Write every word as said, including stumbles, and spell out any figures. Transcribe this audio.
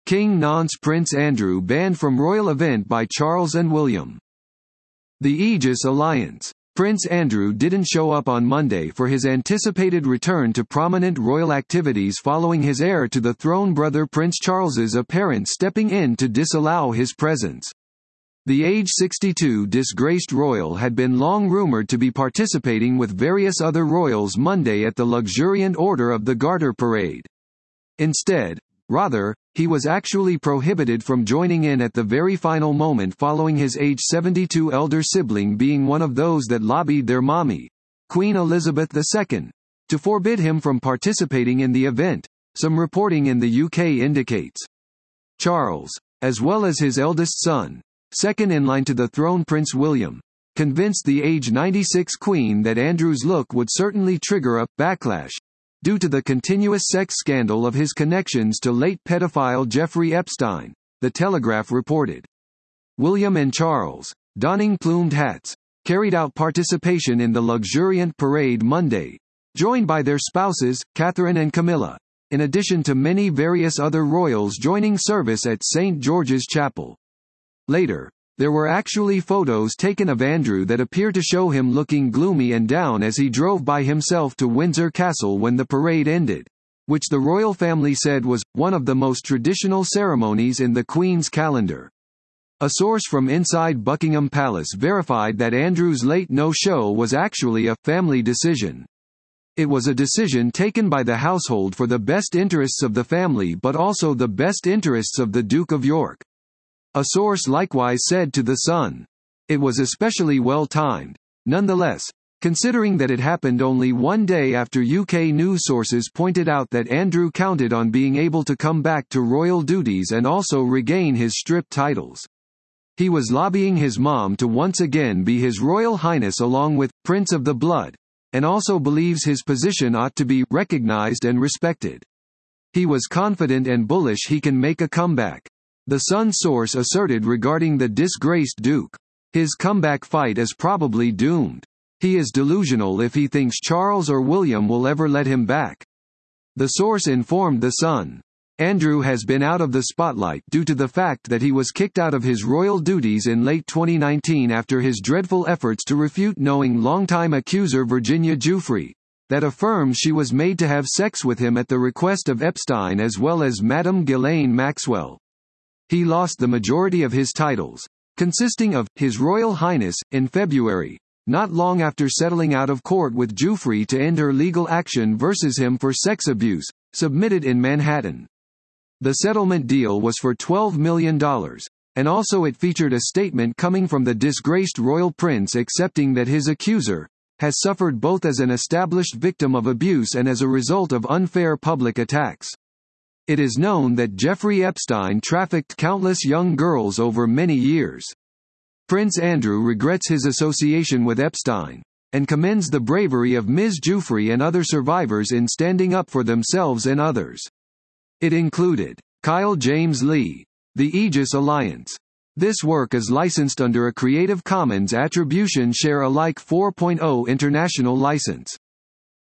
King Nonce Prince Andrew banned from royal event by Charles and William. The Aegis Alliance. Prince Andrew didn't show up on Monday for his anticipated return to prominent royal activities following his heir to the throne brother Prince Charles's apparent stepping in to disallow his presence. The age sixty-two disgraced royal had been long rumored to be participating with various other royals Monday at the luxuriant Order of the Garter Parade. Instead, rather, he was actually prohibited from joining in at the very final moment following his age seventy-two elder sibling being one of those that lobbied their mommy, Queen Elizabeth the Second, to forbid him from participating in the event, some reporting in the U K indicates. Charles, as well as his eldest son, second in line to the throne Prince William, convinced the age ninety-six Queen that Andrew's look would certainly trigger a backlash due to the continuous sex scandal of his connections to late pedophile Jeffrey Epstein, The Telegraph reported. William and Charles, donning plumed hats, carried out participation in the luxuriant parade Monday, joined by their spouses, Catherine and Camilla, in addition to many various other royals joining service at Saint George's Chapel. Later, there were actually photos taken of Andrew that appear to show him looking gloomy and down as he drove by himself to Windsor Castle when the parade ended, which the royal family said was one of the most traditional ceremonies in the Queen's calendar. A source from inside Buckingham Palace verified that Andrew's late no-show was actually a family decision. It was a decision taken by the household for the best interests of the family but also the best interests of the Duke of York. A source likewise said to The Sun, "It was especially well timed. Nonetheless, considering that it happened only one day after U K news sources pointed out that Andrew counted on being able to come back to royal duties and also regain his stripped titles. He was lobbying his mom to once again be His Royal Highness along with Prince of the Blood, and also believes his position ought to be recognized and respected. He was confident and bullish he can make a comeback," The Sun source asserted regarding the disgraced Duke. "His comeback fight is probably doomed. He is delusional if he thinks Charles or William will ever let him back." The source informed The Sun. Andrew has been out of the spotlight due to the fact that he was kicked out of his royal duties in late twenty nineteen after his dreadful efforts to refute knowing longtime accuser Virginia Giuffre, that affirms she was made to have sex with him at the request of Epstein as well as Madame Ghislaine Maxwell. He lost the majority of his titles, consisting of His Royal Highness, in February, not long after settling out of court with Giuffre to end her legal action versus him for sex abuse, submitted in Manhattan. The settlement deal was for twelve million dollars, and also it featured a statement coming from the disgraced royal prince accepting that his accuser has suffered both as an established victim of abuse and as a result of unfair public attacks. It is known that Jeffrey Epstein trafficked countless young girls over many years. Prince Andrew regrets his association with Epstein, and commends the bravery of Miz Giuffre and other survivors in standing up for themselves and others. It included Kyle James Lee, The Aegis Alliance. This work is licensed under a Creative Commons Attribution Share Alike four point oh international license.